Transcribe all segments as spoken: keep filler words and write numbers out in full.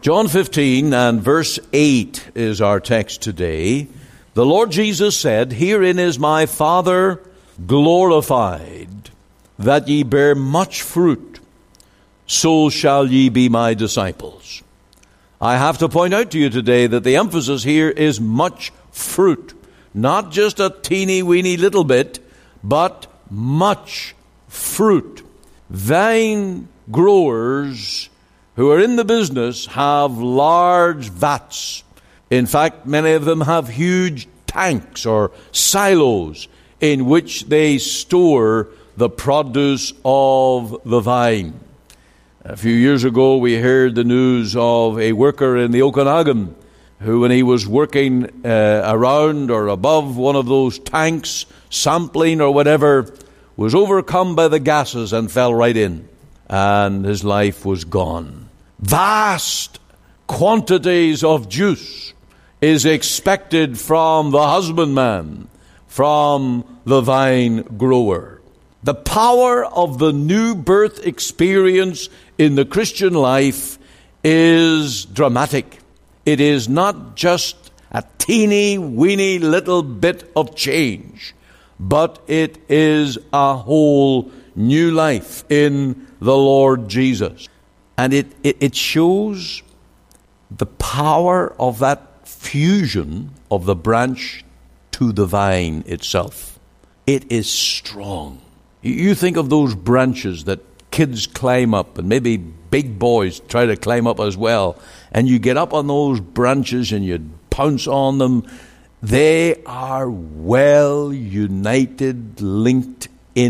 John fifteen and verse eight is our text today. The Lord Jesus said, "Herein is my Father glorified, that ye bear much fruit, so shall ye be my disciples." I have to point out to you today that the emphasis here is much fruit. Not just a teeny weeny little bit, but much fruit. Vine growers who are in the business have large vats. In fact, many of them have huge tanks or silos in which they store the produce of the vine. A few years ago, we heard the news of a worker in the Okanagan who, when he was working uh, around or above one of those tanks, sampling or whatever, was overcome by the gases and fell right in, and his life was gone. Vast quantities of juice is expected from the husbandman, from the vine grower. The power of the new birth experience in the Christian life is dramatic. It is not just a teeny weeny little bit of change, but it is a whole new life in the Lord Jesus. And it, it, it shows the power of that fusion of the branch to the vine itself. It is strong. You think of those branches that kids climb up, and maybe big boys try to climb up as well, and you get up on those branches and you pounce on them. They are well united, linked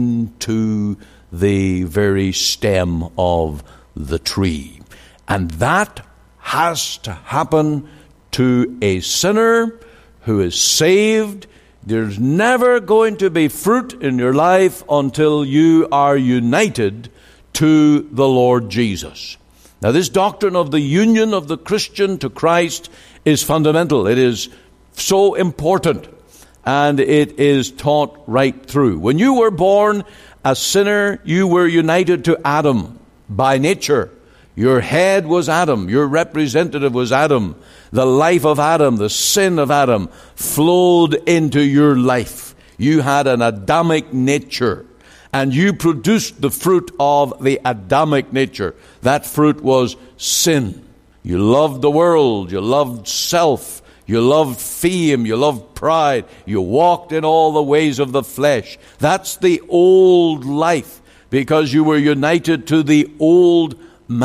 into the very stem of the tree. And that has to happen to a sinner who is saved. There's never going to be fruit in your life until you are united to the Lord Jesus. Now, this doctrine of the union of the Christian to Christ is fundamental. It is so important, and it is taught right through. When you were born a sinner, you were united to Adam by nature. Your head was Adam. Your representative was Adam. The life of Adam, the sin of Adam, flowed into your life. You had an Adamic nature, and you produced the fruit of the Adamic nature. That fruit was sin. You loved the world. You loved self. You loved fame. You loved pride. You walked in all the ways of the flesh. That's the old life, because you were united to the old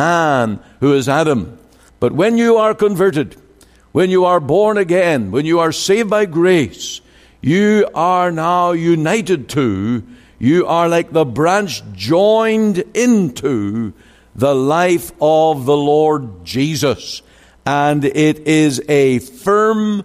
man who is Adam. But when you are converted, when you are born again, when you are saved by grace, you are now united to, you are like the branch joined into the life of the Lord Jesus. And it is a firm,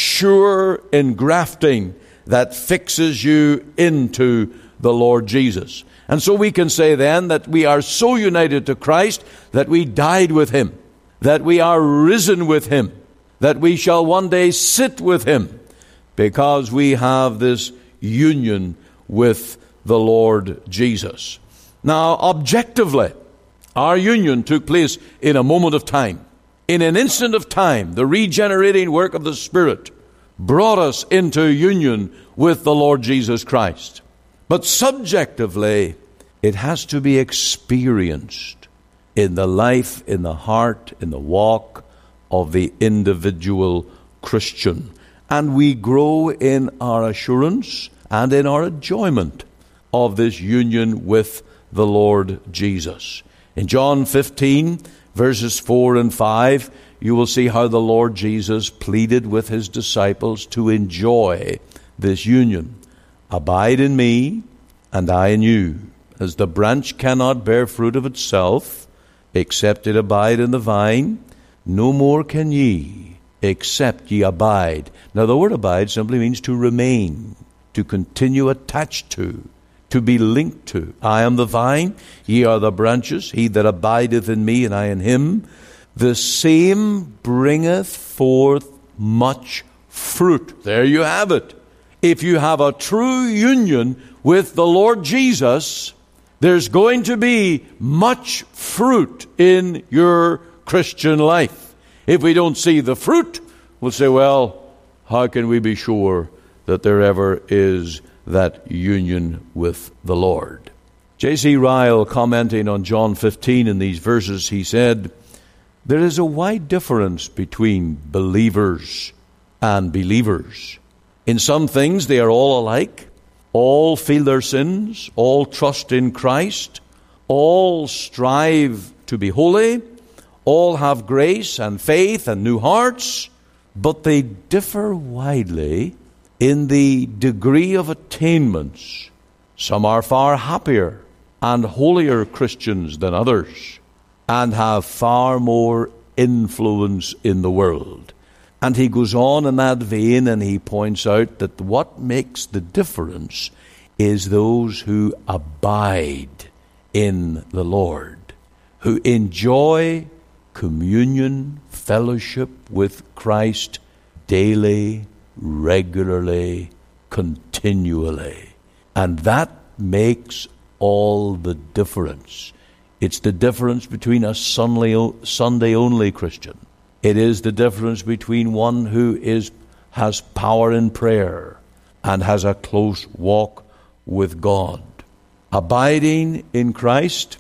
sure engrafting that fixes you into the Lord Jesus. And so we can say then that we are so united to Christ that we died with Him, that we are risen with Him, that we shall one day sit with Him, because we have this union with the Lord Jesus. Now, objectively, our union took place in a moment of time. In an instant of time, the regenerating work of the Spirit brought us into union with the Lord Jesus Christ. But subjectively, it has to be experienced in the life, in the heart, in the walk of the individual Christian. And we grow in our assurance and in our enjoyment of this union with the Lord Jesus. In John fifteen, verses four and five, you will see how the Lord Jesus pleaded with His disciples to enjoy this union. Abide in me, and I in you. As the branch cannot bear fruit of itself, except it abide in the vine, no more can ye, except ye abide. Now, the word abide simply means to remain, to continue attached to, to be linked to. I am the vine, ye are the branches. He that abideth in me, and I in him, the same bringeth forth much fruit. There you have it. If you have a true union with the Lord Jesus, there's going to be much fruit in your Christian life. If we don't see the fruit, we'll say, well, how can we be sure that there ever is that union with the Lord? J C Ryle, commenting on John fifteen in these verses, he said, there is a wide difference between believers and believers. In some things they are all alike. All feel their sins, all trust in Christ, all strive to be holy, all have grace and faith and new hearts, but they differ widely in the degree of attainments. Some are far happier and holier Christians than others, and have far more influence in the world. And he goes on in that vein and he points out that what makes the difference is those who abide in the Lord, who enjoy communion, fellowship with Christ daily, regularly, continually. And that makes all the difference. It's the difference between a Sunday-only Christian. It is the difference between one who is has power in prayer and has a close walk with God. Abiding in Christ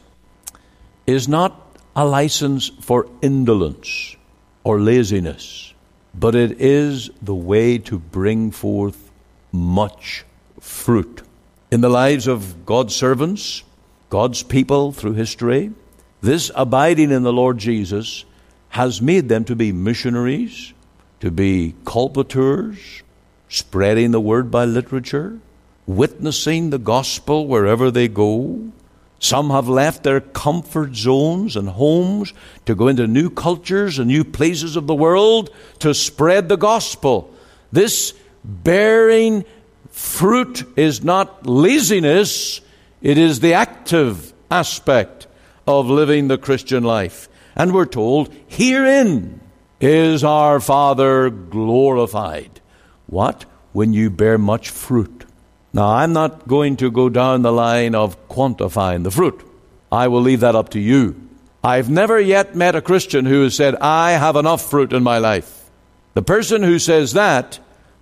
is not a license for indolence or laziness, but it is the way to bring forth much fruit. In the lives of God's servants, God's people through history, this abiding in the Lord Jesus has made them to be missionaries, to be colporteurs, spreading the word by literature, witnessing the gospel wherever they go. Some have left their comfort zones and homes to go into new cultures and new places of the world to spread the gospel. This bearing fruit is not laziness, it is the active aspect of living the Christian life. And we're told, herein is our Father glorified. What? When you bear much fruit. Now, I'm not going to go down the line of quantifying the fruit. I will leave that up to you. I've never yet met a Christian who has said, I have enough fruit in my life. The person who says that,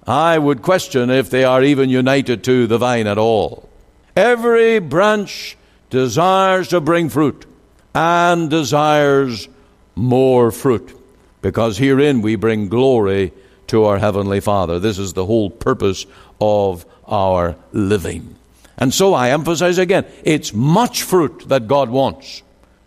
I would question if they are even united to the vine at all. Every branch desires to bring fruit and desires more fruit, because herein we bring glory to our Heavenly Father. This is the whole purpose of our living. And so I emphasize again, it's much fruit that God wants.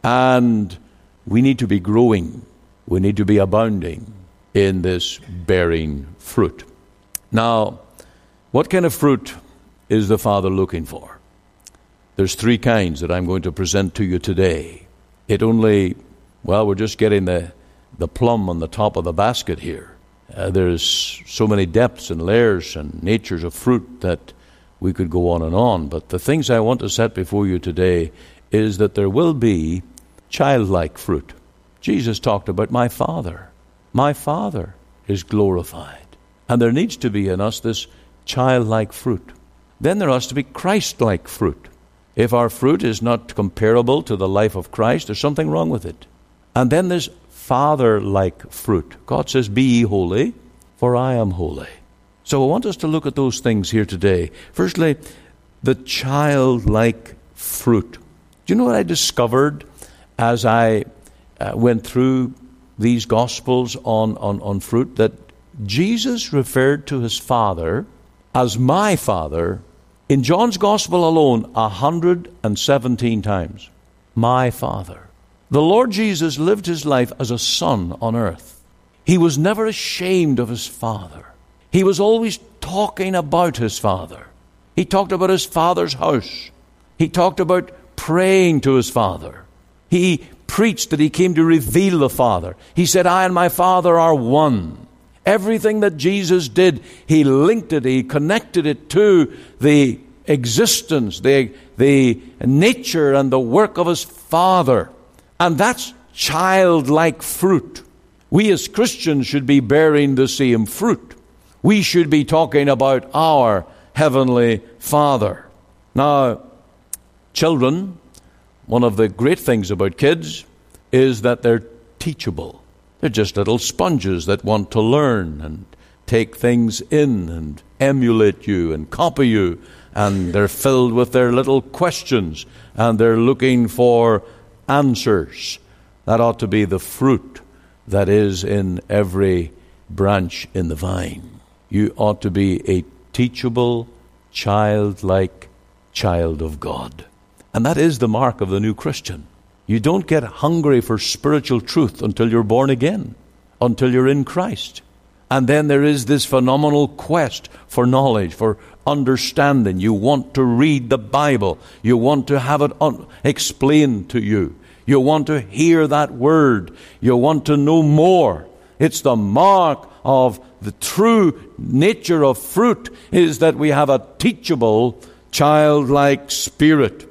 And we need to be growing. We need to be abounding in this bearing fruit. Now, what kind of fruit is the Father looking for? There's three kinds that I'm going to present to you today. It only, well, we're just getting the, the plum on the top of the basket here. Uh, there's so many depths and layers and natures of fruit that we could go on and on. But the things I want to set before you today is that there will be childlike fruit. Jesus talked about my Father. My Father is glorified. And there needs to be in us this childlike fruit. Then there has to be Christ-like fruit. If our fruit is not comparable to the life of Christ, there's something wrong with it. And then there's Father-like fruit. God says, be ye holy, for I am holy. So I want us to look at those things here today. Firstly, the childlike fruit. Do you know what I discovered as I uh, went through these Gospels on, on, on fruit? That Jesus referred to his Father as my Father in John's Gospel alone one hundred seventeen times. My Father. The Lord Jesus lived his life as a son on earth. He was never ashamed of his Father. He was always talking about his Father. He talked about his Father's house. He talked about praying to his Father. He preached that he came to reveal the Father. He said, I and my Father are one. Everything that Jesus did, he linked it, he connected it to the existence, the, the nature and the work of his Father. And that's childlike fruit. We as Christians should be bearing the same fruit. We should be talking about our Heavenly Father. Now, children, one of the great things about kids is that they're teachable. They're just little sponges that want to learn and take things in and emulate you and copy you. And they're filled with their little questions, and they're looking for answers. That ought to be the fruit that is in every branch in the vine. You ought to be a teachable, childlike child of God. And that is the mark of the new Christian. You don't get hungry for spiritual truth until you're born again, until you're in Christ. And then there is this phenomenal quest for knowledge, for understanding. You want to read the Bible. You want to have it un- explained to you. You want to hear that word. You want to know more. It's the mark of the true nature of fruit is that we have a teachable, childlike spirit.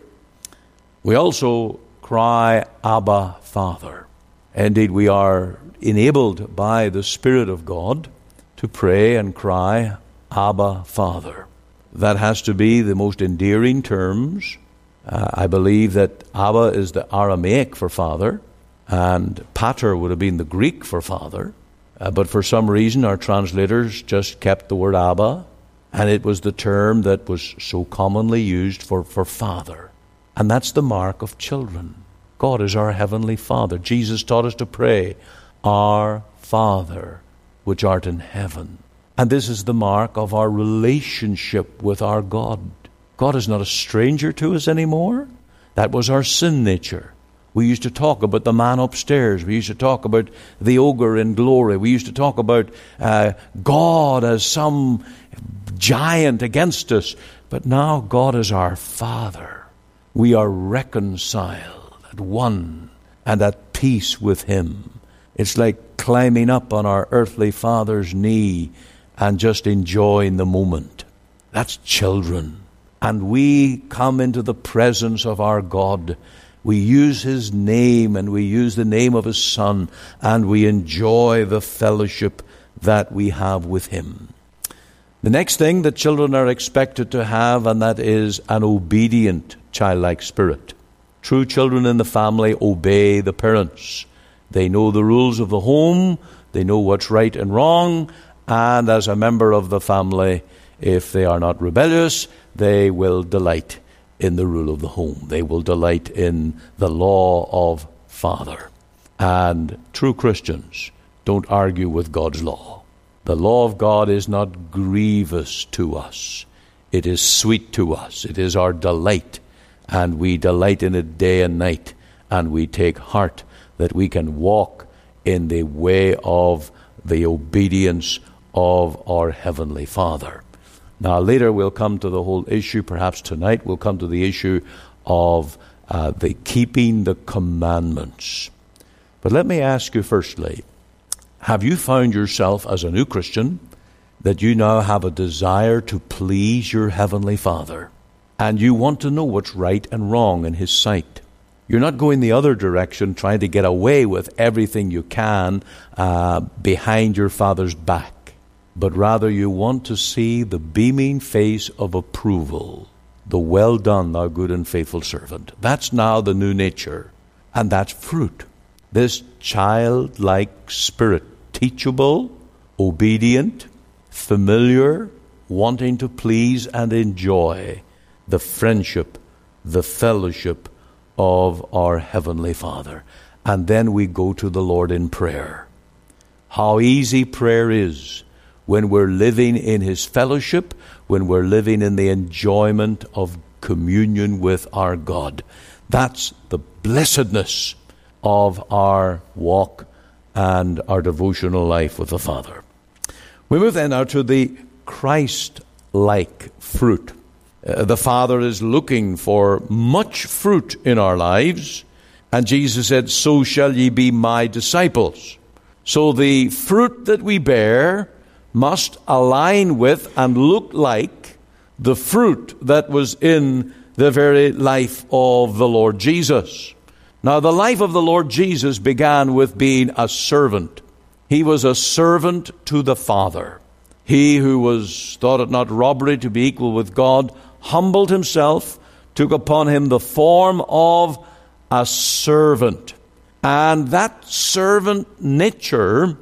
We also cry, Abba, Father. Indeed, we are enabled by the Spirit of God to pray and cry, Abba, Father. That has to be the most endearing terms. Uh, I believe that Abba is the Aramaic for father, and Pater would have been the Greek for father. Uh, but for some reason, our translators just kept the word Abba, and it was the term that was so commonly used for, for father. And that's the mark of children. God is our heavenly Father. Jesus taught us to pray, Our Father, which art in heaven. And this is the mark of our relationship with our God. God is not a stranger to us anymore. That was our sin nature. We used to talk about the man upstairs. We used to talk about the ogre in glory. We used to talk about uh, God as some giant against us. But now God is our Father. We are reconciled at one and at peace with Him. It's like climbing up on our earthly father's knee and just enjoying the moment. That's children. And we come into the presence of our God. We use His name and we use the name of His Son, and we enjoy the fellowship that we have with Him. The next thing that children are expected to have, and that is an obedient childlike spirit. True children in the family obey the parents. They know the rules of the home. They know what's right and wrong. And as a member of the family, if they are not rebellious, they will delight in the rule of the home. They will delight in the law of Father. And true Christians don't argue with God's law. The law of God is not grievous to us. It is sweet to us. It is our delight. And we delight in it day and night. And we take heart that we can walk in the way of the obedience of our Heavenly Father. Now, later we'll come to the whole issue, perhaps tonight we'll come to the issue of uh, the keeping the commandments. But let me ask you firstly, have you found yourself as a new Christian that you now have a desire to please your Heavenly Father, and you want to know what's right and wrong in His sight? You're not going the other direction, trying to get away with everything you can uh, behind your Father's back. But rather you want to see the beaming face of approval. The well done, thou good and faithful servant. That's now the new nature. And that's fruit. This childlike spirit, teachable, obedient, familiar, wanting to please and enjoy the friendship, the fellowship of our Heavenly Father. And then we go to the Lord in prayer. How easy prayer is when we're living in His fellowship, when we're living in the enjoyment of communion with our God. That's the blessedness of our walk and our devotional life with the Father. We move then now to the Christ-like fruit. Uh, the Father is looking for much fruit in our lives, and Jesus said, "So shall ye be my disciples." So the fruit that we bear must align with and look like the fruit that was in the very life of the Lord Jesus. Now, the life of the Lord Jesus began with being a servant. He was a servant to the Father. He who was thought it not robbery to be equal with God humbled himself, took upon him the form of a servant. And that servant nature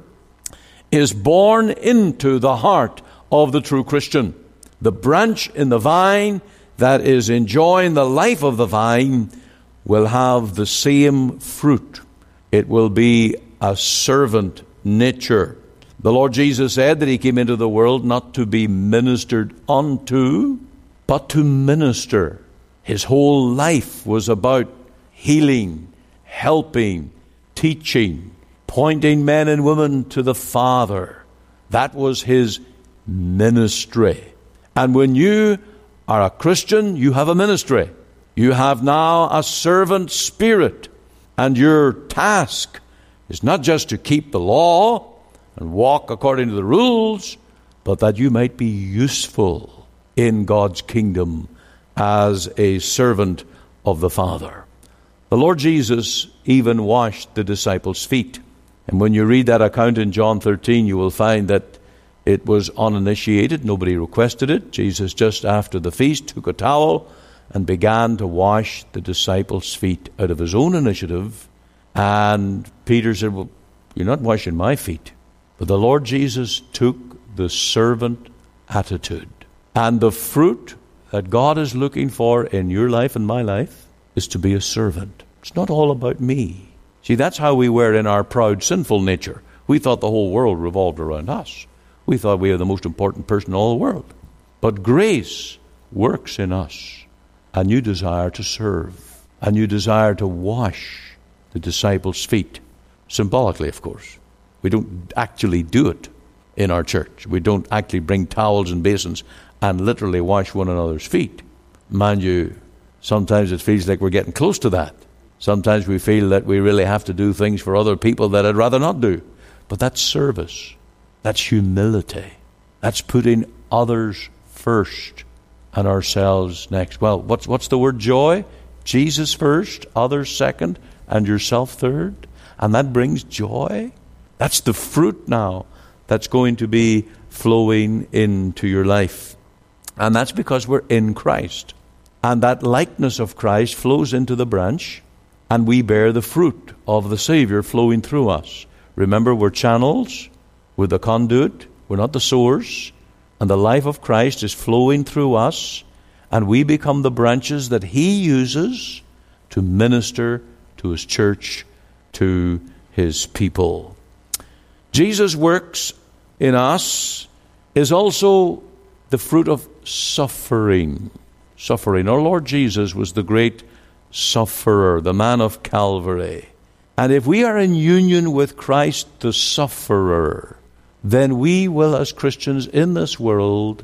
is born into the heart of the true Christian. The branch in the vine that is enjoying the life of the vine will have the same fruit. It will be a servant nature. The Lord Jesus said that he came into the world not to be ministered unto, but to minister. His whole life was about healing, helping, teaching, pointing men and women to the Father. That was his ministry. And when you are a Christian, you have a ministry. You have now a servant spirit. And your task is not just to keep the law and walk according to the rules, but that you might be useful in God's kingdom as a servant of the Father. The Lord Jesus even washed the disciples' feet. And when you read that account in John thirteen, you will find that it was uninitiated. Nobody requested it. Jesus, just after the feast, took a towel and began to wash the disciples' feet out of his own initiative. And Peter said, well, you're not washing my feet. But the Lord Jesus took the servant attitude. And the fruit that God is looking for in your life and my life is to be a servant. It's not all about me. See, that's how we were in our proud, sinful nature. We thought the whole world revolved around us. We thought we were the most important person in all the world. But grace works in us. A new desire to serve. A new desire to wash the disciples' feet. Symbolically, of course. We don't actually do it in our church. We don't actually bring towels and basins and literally wash one another's feet. Mind you, sometimes it feels like we're getting close to that. Sometimes we feel that we really have to do things for other people that I'd rather not do. But that's service. That's humility. That's putting others first and ourselves next. Well, what's what's the word joy? Jesus first, others second, and yourself third. And that brings joy. That's the fruit now that's going to be flowing into your life. And that's because we're in Christ. And that likeness of Christ flows into the branch, and we bear the fruit of the Savior flowing through us. Remember, we're channels, we're the conduit, we're not the source, and the life of Christ is flowing through us, and we become the branches that He uses to minister to His church, to His people. Jesus' works in us is also the fruit of suffering. Suffering. Our Lord Jesus was the great sufferer, the man of Calvary. And if we are in union with Christ the sufferer, then we will, as Christians in this world,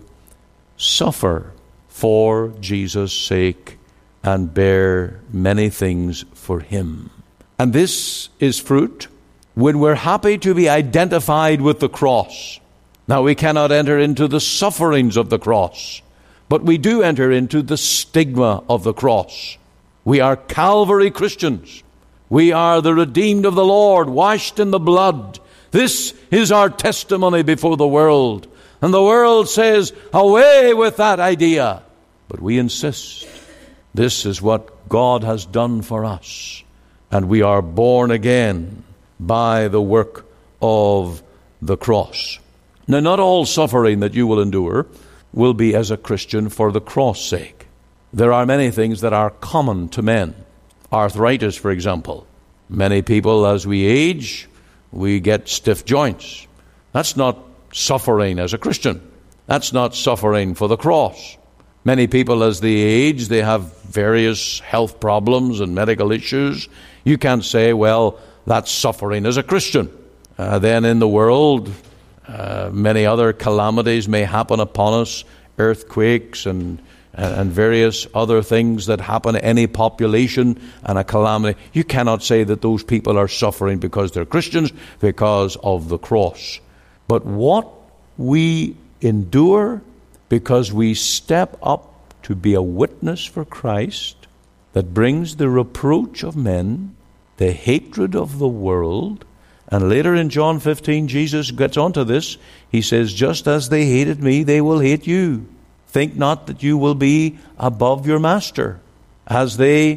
suffer for Jesus' sake and bear many things for Him. And this is fruit when we're happy to be identified with the cross. Now, we cannot enter into the sufferings of the cross, but we do enter into the stigma of the cross. We are Calvary Christians. We are the redeemed of the Lord, washed in the blood. This is our testimony before the world. And the world says, away with that idea. But we insist. This is what God has done for us. And we are born again by the work of the cross. Now, not all suffering that you will endure will be as a Christian for the cross' sake. There are many things that are common to men. Arthritis, for example. Many people, as we age, we get stiff joints. That's not suffering as a Christian. That's not suffering for the cross. Many people, as they age, they have various health problems and medical issues. You can't say, well, that's suffering as a Christian. Uh, then in the world, uh, many other calamities may happen upon us, earthquakes and and various other things that happen to any population and a calamity. You cannot say that those people are suffering because they're Christians, because of the cross. But what we endure because we step up to be a witness for Christ that brings the reproach of men, the hatred of the world, and later in John fifteen, Jesus gets onto this. He says, just as they hated me, they will hate you. Think not that you will be above your master. As they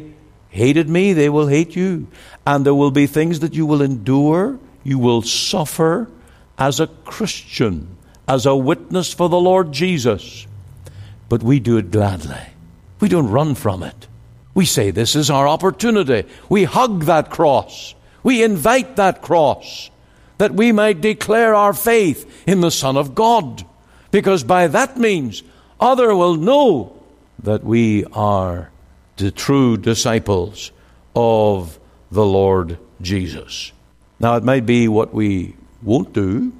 hated me, they will hate you. And there will be things that you will endure, you will suffer as a Christian, as a witness for the Lord Jesus. But we do it gladly. We don't run from it. We say this is our opportunity. We hug that cross. We invite that cross, that we might declare our faith in the Son of God. Because by that means, others will know that we are the true disciples of the Lord Jesus. Now, it might be what we won't do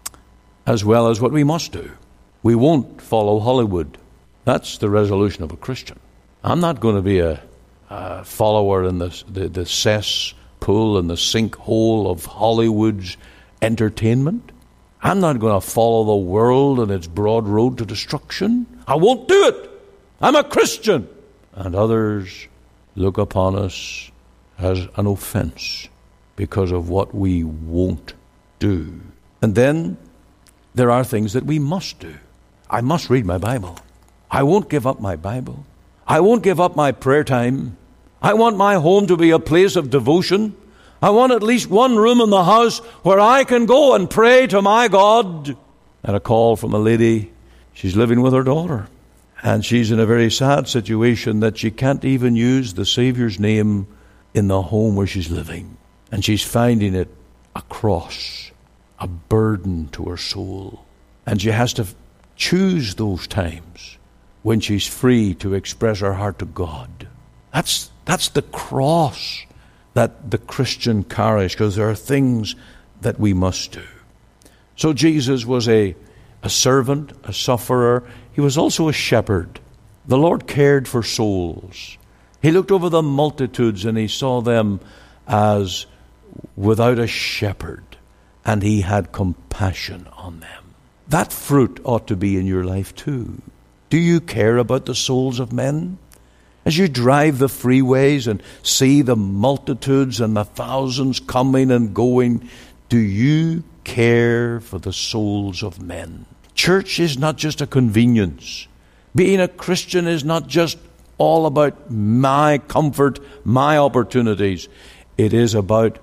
as well as what we must do. We won't follow Hollywood. That's the resolution of a Christian. I'm not going to be a, a follower in the, the, the cesspool and the sinkhole of Hollywood's entertainment. I'm not going to follow the world and its broad road to destruction. I won't do it. I'm a Christian. And others look upon us as an offense because of what we won't do. And then there are things that we must do. I must read my Bible. I won't give up my Bible. I won't give up my prayer time. I want my home to be a place of devotion. I want at least one room in the house where I can go and pray to my God. And a call from a lady, she's living with her daughter. And she's in a very sad situation that she can't even use the Savior's name in the home where she's living. And she's finding it a cross, a burden to her soul. And she has to choose those times when she's free to express her heart to God. That's, that's the cross that the Christian carries, because there are things that we must do. So Jesus was a, a servant, a sufferer. He was also a shepherd. The Lord cared for souls. He looked over the multitudes and he saw them as without a shepherd, and he had compassion on them. That fruit ought to be in your life too. Do you care about the souls of men? As you drive the freeways and see the multitudes and the thousands coming and going, do you care for the souls of men? Church is not just a convenience. Being a Christian is not just all about my comfort, my opportunities. It is about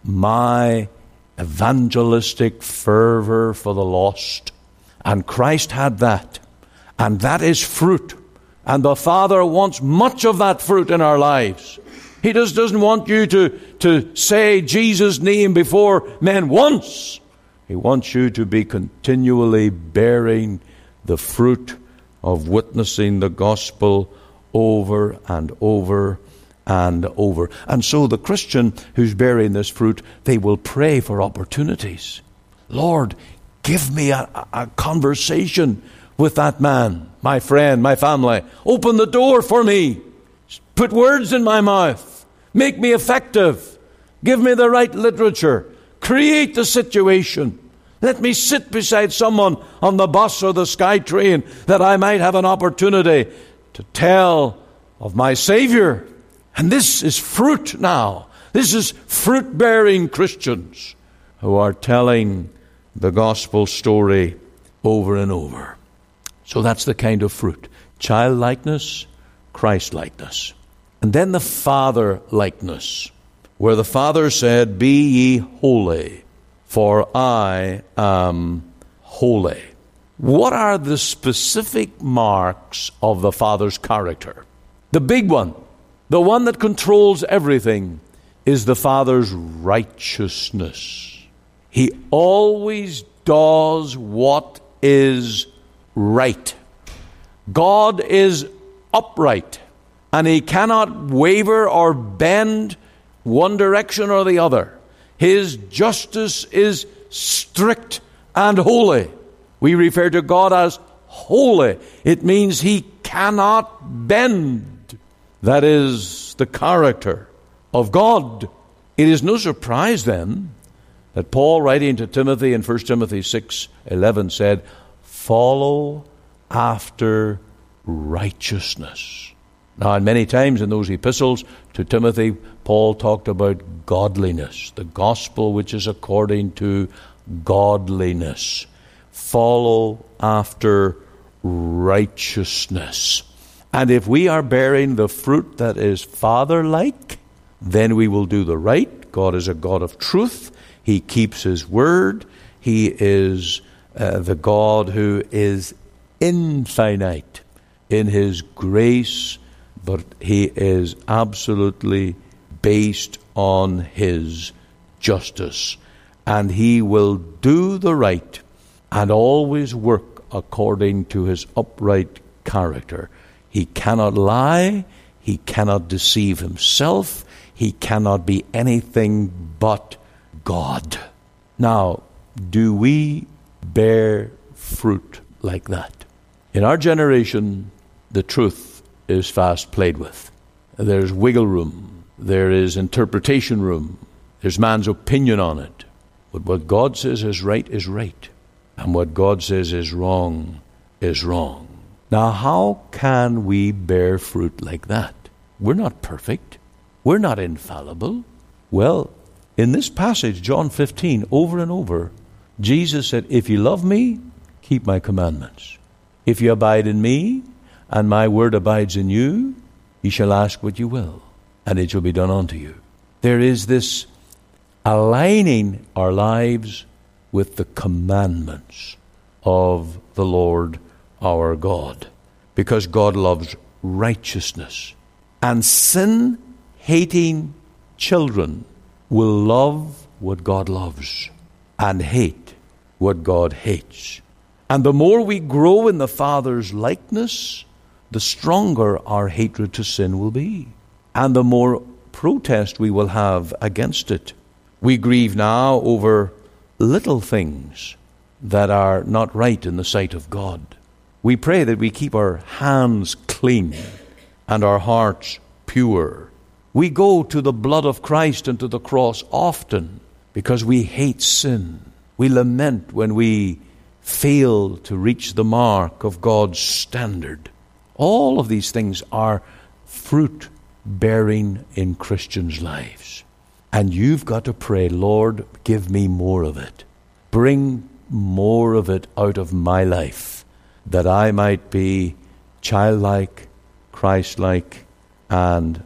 my evangelistic fervor for the lost. And Christ had that. And that is fruit. And the Father wants much of that fruit in our lives. He just doesn't want you to, to say Jesus' name before men once. He wants you to be continually bearing the fruit of witnessing the gospel over and over and over. And so the Christian who's bearing this fruit, they will pray for opportunities. Lord, give me a, a conversation with that man, my friend, my family. Open the door for me. Put words in my mouth. Make me effective. Give me the right literature. Create the situation. Let me sit beside someone on the bus or the sky train that I might have an opportunity to tell of my Savior. And this is fruit now. This is fruit-bearing Christians who are telling the gospel story over and over. So that's the kind of fruit. Childlikeness, Christ-likeness. And then the Father-likeness, where the Father said, "Be ye holy, for I am holy." What are the specific marks of the Father's character? The big one, the one that controls everything, is the Father's righteousness. He always does what is right. God is upright, and He cannot waver or bend one direction or the other. His justice is strict and holy. We refer to God as holy. It means He cannot bend. That is the character of God. It is no surprise then that Paul, writing to Timothy in First Timothy six eleven, said, "Follow after righteousness." Now, and many times in those epistles to Timothy, Paul talked about godliness, the gospel which is according to godliness. Follow after righteousness. And if we are bearing the fruit that is Father-like, then we will do the right. God is a God of truth. He keeps His word. He is uh, the God who is infinite in His grace, but He is absolutely based on His justice. And He will do the right and always work according to His upright character. He cannot lie. He cannot deceive Himself. He cannot be anything but God. Now, do we bear fruit like that? In our generation, the truth is fast played with. There's wiggle room. There is interpretation room. There's man's opinion on it. But what God says is right is right. And what God says is wrong is wrong. Now, how can we bear fruit like that? We're not perfect. We're not infallible. Well, in this passage, John fifteen, over and over, Jesus said, if you love me, keep my commandments. If you abide in me, and my word abides in you, you shall ask what you will, and it shall be done unto you. There is this aligning our lives with the commandments of the Lord our God, because God loves righteousness. And sin-hating children will love what God loves and hate what God hates. And the more we grow in the Father's likeness, the stronger our hatred to sin will be, and the more protest we will have against it. We grieve now over little things that are not right in the sight of God. We pray that we keep our hands clean and our hearts pure. We go to the blood of Christ and to the cross often because we hate sin. We lament when we fail to reach the mark of God's standard. All of these things are fruit bearing in Christians' lives. And you've got to pray, Lord, give me more of it. Bring more of it out of my life, that I might be childlike, Christ-like, and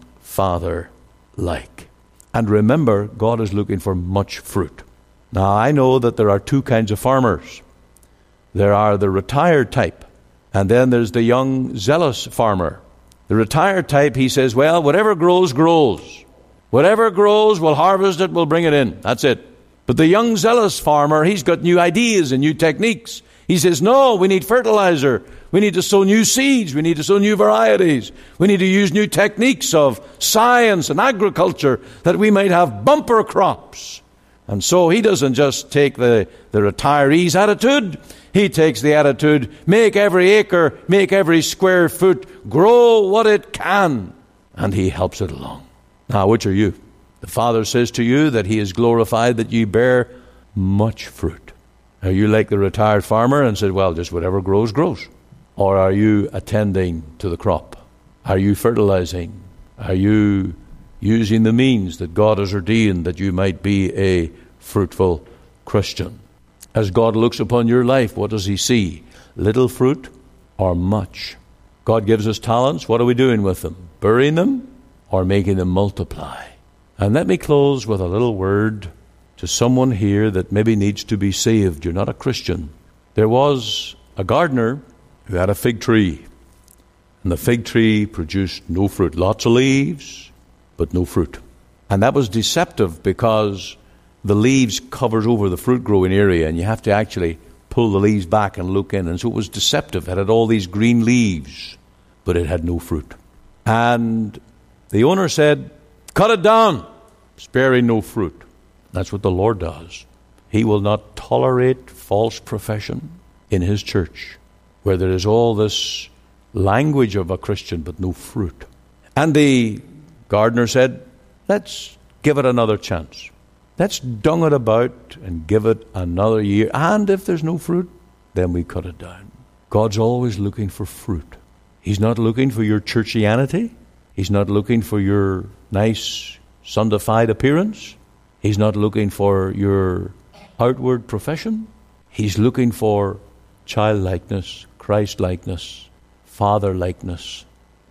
Father-like. And remember, God is looking for much fruit. Now, I know that there are two kinds of farmers. There are the retired type, and then there's the young, zealous farmer. The retired type, he says, well, whatever grows, grows. Whatever grows, we'll harvest it, we'll bring it in. That's it. But the young, zealous farmer, he's got new ideas and new techniques. He says, no, we need fertilizer. We need to sow new seeds. We need to sow new varieties. We need to use new techniques of science and agriculture that we might have bumper crops. And so he doesn't just take the, the retiree's attitude. He takes the attitude, make every acre, make every square foot grow what it can. And he helps it along. Now, which are you? The Father says to you that He is glorified that you bear much fruit. Are you like the retired farmer and said, well, just whatever grows, grows? Or are you attending to the crop? Are you fertilizing? Are you using the means that God has ordained that you might be a fruitful Christian? As God looks upon your life, what does He see? Little fruit or much? God gives us talents. What are we doing with them? Burying them or making them multiply? And let me close with a little word to someone here that maybe needs to be saved. You're not a Christian. There was a gardener who had a fig tree. And the fig tree produced no fruit. Lots of leaves, but no fruit. And that was deceptive because the leaves covers over the fruit growing area and you have to actually pull the leaves back and look in. And so it was deceptive. It had all these green leaves, but it had no fruit. And the owner said, cut it down, sparing no fruit. That's what the Lord does. He will not tolerate false profession in His church, where there is all this language of a Christian, but no fruit. And the gardener said, let's give it another chance. Let's dung it about and give it another year. And if there's no fruit, then we cut it down. God's always looking for fruit. He's not looking for your churchianity. He's not looking for your nice, Sunday-fied appearance. He's not looking for your outward profession. He's looking for childlikeness, Christ-likeness, Father-likeness,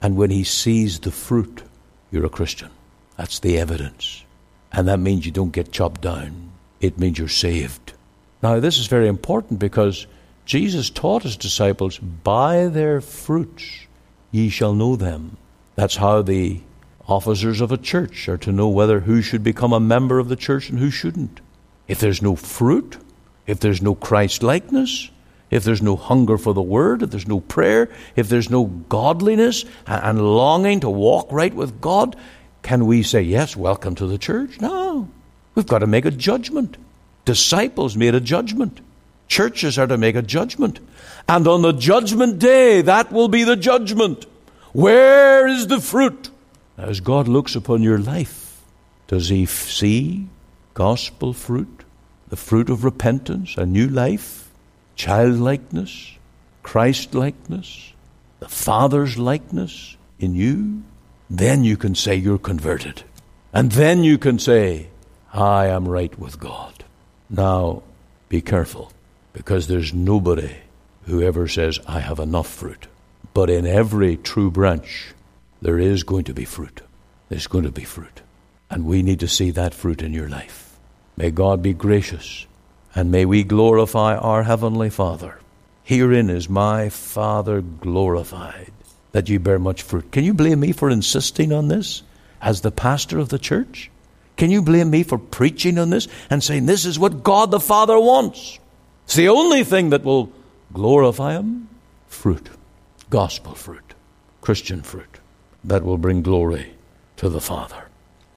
And when he sees the fruit, you're a Christian. That's the evidence. And that means you don't get chopped down. It means you're saved. Now, this is very important because Jesus taught his disciples, by their fruits ye shall know them. That's how the officers of a church are to know whether who should become a member of the church and who shouldn't. If there's no fruit, if there's no Christ-likeness, if there's no hunger for the Word, if there's no prayer, if there's no godliness and longing to walk right with God, can we say, yes, welcome to the church? No. We've got to make a judgment. Disciples made a judgment. Churches are to make a judgment. And on the judgment day, that will be the judgment. Where is the fruit? As God looks upon your life, does he see gospel fruit, the fruit of repentance, a new life, childlikeness, Christ-likeness, the Father's likeness in you? Then you can say you're converted. And then you can say, I am right with God. Now, be careful, because there's nobody who ever says, I have enough fruit. But in every true branch, there is going to be fruit. There's going to be fruit. And we need to see that fruit in your life. May God be gracious, and may we glorify our Heavenly Father. Herein is my Father glorified, that you bear much fruit. Can you blame me for insisting on this as the pastor of the church? Can you blame me for preaching on this and saying this is what God the Father wants? It's the only thing that will glorify him. Fruit. Gospel fruit. Christian fruit. That will bring glory to the Father.